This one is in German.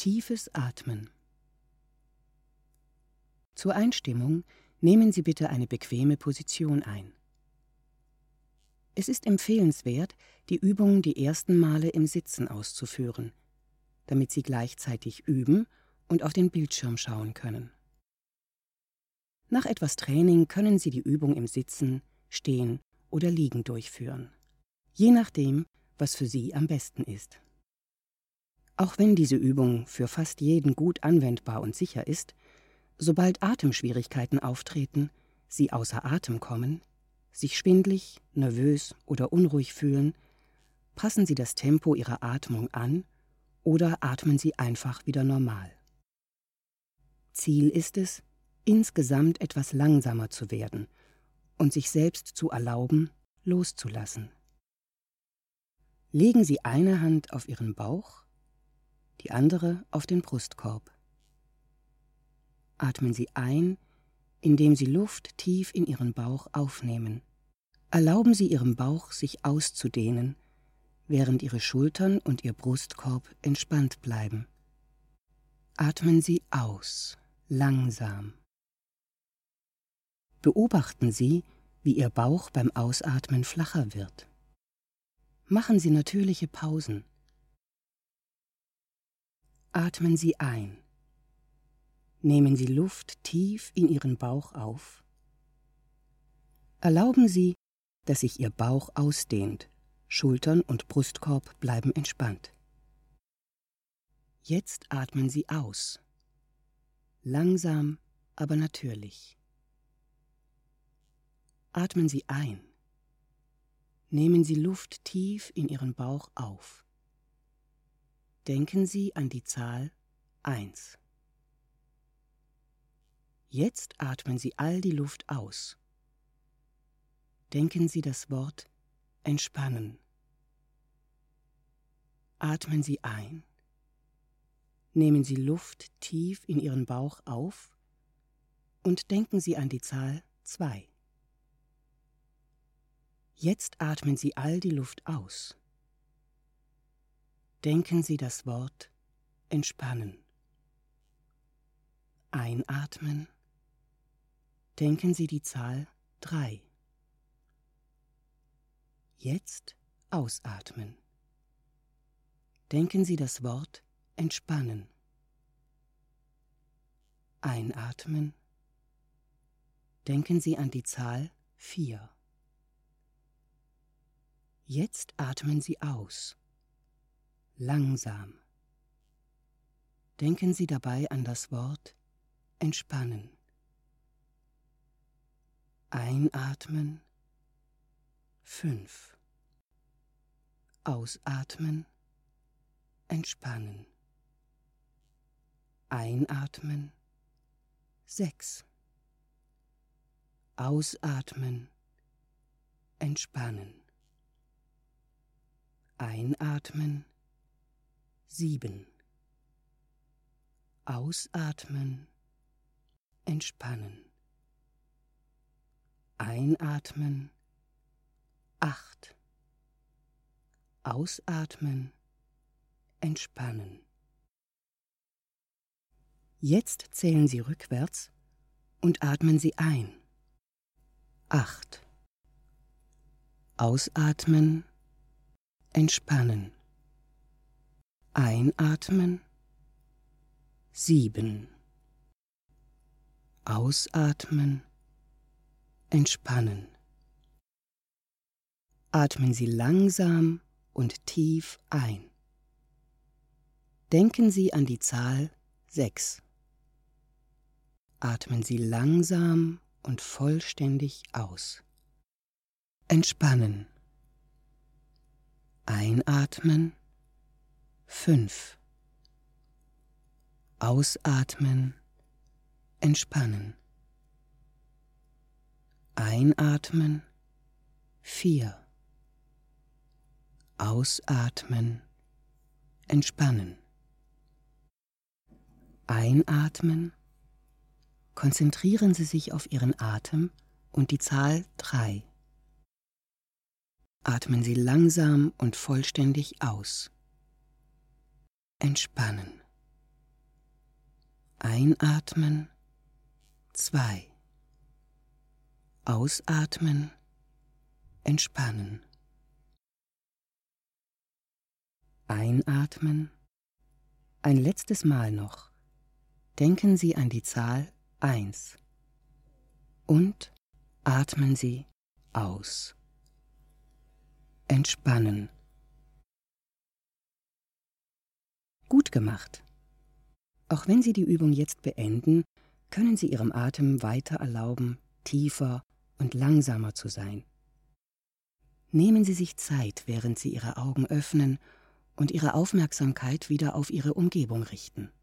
Tiefes Atmen. Zur Einstimmung nehmen Sie bitte eine bequeme Position ein. Es ist empfehlenswert, die Übung die ersten Male im Sitzen auszuführen, damit Sie gleichzeitig üben und auf den Bildschirm schauen können. Nach etwas Training können Sie die Übung im Sitzen, Stehen oder Liegen durchführen, je nachdem, was für Sie am besten ist. Auch wenn diese Übung für fast jeden gut anwendbar und sicher ist, sobald Atemschwierigkeiten auftreten, Sie außer Atem kommen, sich schwindlig, nervös oder unruhig fühlen, passen Sie das Tempo Ihrer Atmung an oder atmen Sie einfach wieder normal. Ziel ist es, insgesamt etwas langsamer zu werden und sich selbst zu erlauben, loszulassen. Legen Sie eine Hand auf Ihren Bauch, die andere auf den Brustkorb. Atmen Sie ein, indem Sie Luft tief in Ihren Bauch aufnehmen. Erlauben Sie Ihrem Bauch, sich auszudehnen, während Ihre Schultern und Ihr Brustkorb entspannt bleiben. Atmen Sie aus, langsam. Beobachten Sie, wie Ihr Bauch beim Ausatmen flacher wird. Machen Sie natürliche Pausen. Atmen Sie ein. Nehmen Sie Luft tief in Ihren Bauch auf. Erlauben Sie, dass sich Ihr Bauch ausdehnt, Schultern und Brustkorb bleiben entspannt. Jetzt atmen Sie aus. Langsam, aber natürlich. Atmen Sie ein. Nehmen Sie Luft tief in Ihren Bauch auf. Denken Sie an die Zahl 1. Jetzt atmen Sie all die Luft aus. Denken Sie das Wort entspannen. Atmen Sie ein. Nehmen Sie Luft tief in Ihren Bauch auf und denken Sie an die Zahl 2. Jetzt atmen Sie all die Luft aus. Denken Sie das Wort entspannen. Einatmen. Denken Sie die Zahl 3. Jetzt ausatmen. Denken Sie das Wort entspannen. Einatmen. Denken Sie an die Zahl 4. Jetzt atmen Sie aus. Langsam. Denken Sie dabei an das Wort entspannen. Einatmen. 5. Ausatmen. Entspannen. Einatmen. 6. Ausatmen. Entspannen. Einatmen. 7. Ausatmen. Entspannen. Einatmen. 8. Ausatmen. Entspannen. Jetzt zählen Sie rückwärts und atmen Sie ein. 8. Ausatmen. Entspannen. Einatmen. 7. Ausatmen. Entspannen. Atmen Sie langsam und tief ein. Denken Sie an die Zahl 6. Atmen Sie langsam und vollständig aus. Entspannen. Einatmen. 5. Ausatmen. Entspannen. Einatmen. 4. Ausatmen. Entspannen. Einatmen. Konzentrieren Sie sich auf Ihren Atem und die Zahl 3. Atmen Sie langsam und vollständig aus. Entspannen. Einatmen, 2. Ausatmen, entspannen. Einatmen. Ein letztes Mal noch. Denken Sie an die Zahl 1. Und atmen Sie aus. Entspannen. Gut gemacht. Auch wenn Sie die Übung jetzt beenden, können Sie Ihrem Atem weiter erlauben, tiefer und langsamer zu sein. Nehmen Sie sich Zeit, während Sie Ihre Augen öffnen und Ihre Aufmerksamkeit wieder auf Ihre Umgebung richten.